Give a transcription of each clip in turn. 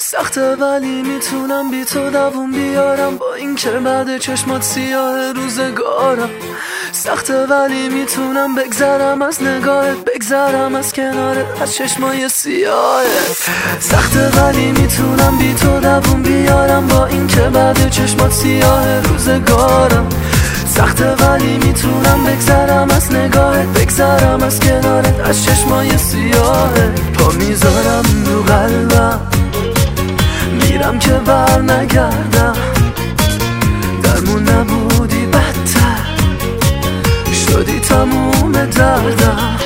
سخته ولی میتونم بی تو دووم بیارم، با این که بعد چشمات سیاه روزگارم. سخته ولی میتونم بگذرم از نگاهت، بگذرم از کنارت، از چشمای سیاهت. سخته ولی میتونم بی تو دووم بیارم، با این که بعد چشمات سیاه روزگارم. سخته ولی میتونم بگذرم از نگاهت، بگذرم از کنارت، از چشمای سیاهت. پا میذارم رو قلبم، میرم که بر نگردم. درمون نبودی بدتر شدی تموم دردم.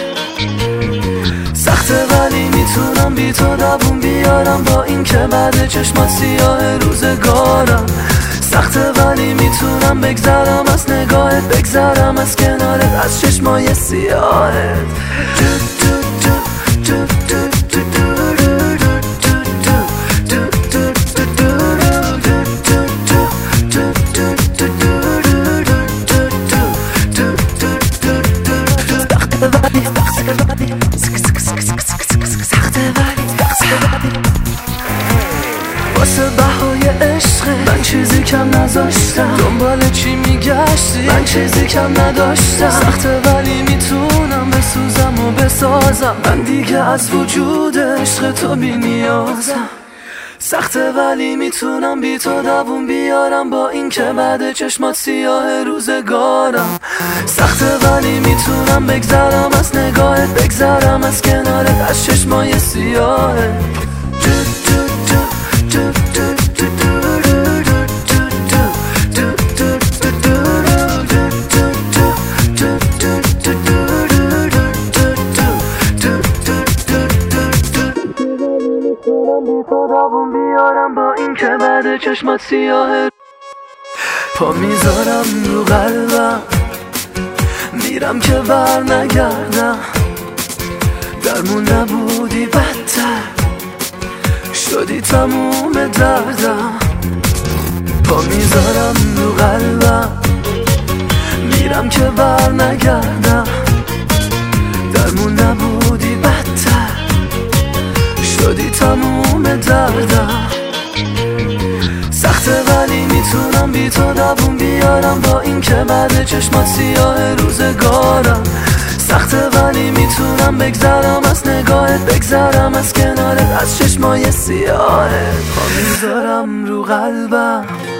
سخته ولی میتونم بی تو دووم بیارم، با این که بعد چشمات سیاه روزگارم. سخته ولی میتونم بگذرم از نگاهت، بگذرم از کنارت، از چشمای سیاهت. واسه بهای عشق من چیزی کم نذاشتم، دنبال چی میگشتی من چیزی کم نداشتم. سخته ولی میتونم بسوزم و بسازم، من دیگه از وجود عشق تو بی نیازم. سخته ولی میتونم بی تو دووم بیارم، با این که بعد چشمات سیاه روزگارم. سخته ولی میتونم بگذرم از نگاهت، بگذرم از کنارت، از چشمای سیاهت. بی تو دووم بیارم، با این که بعد چشمات سیاه. پا میذارم رو قلبم، میرم که بر نگردم. درمون نبودی بدتر شدی تموم دردم. پا میذارم رو قلبم، میرم که بر نگردم. درمون نبودی بدتر شدی تموم دردم. سخته ولی میتونم بی تو دووم بیارم، با این که بعد چشمات سیاه روزگارم. سخته ولی میتونم بگذرم از نگاهت، بگذرم از کنارت، از چشمای سیاهت. پا میذارم رو قلبم،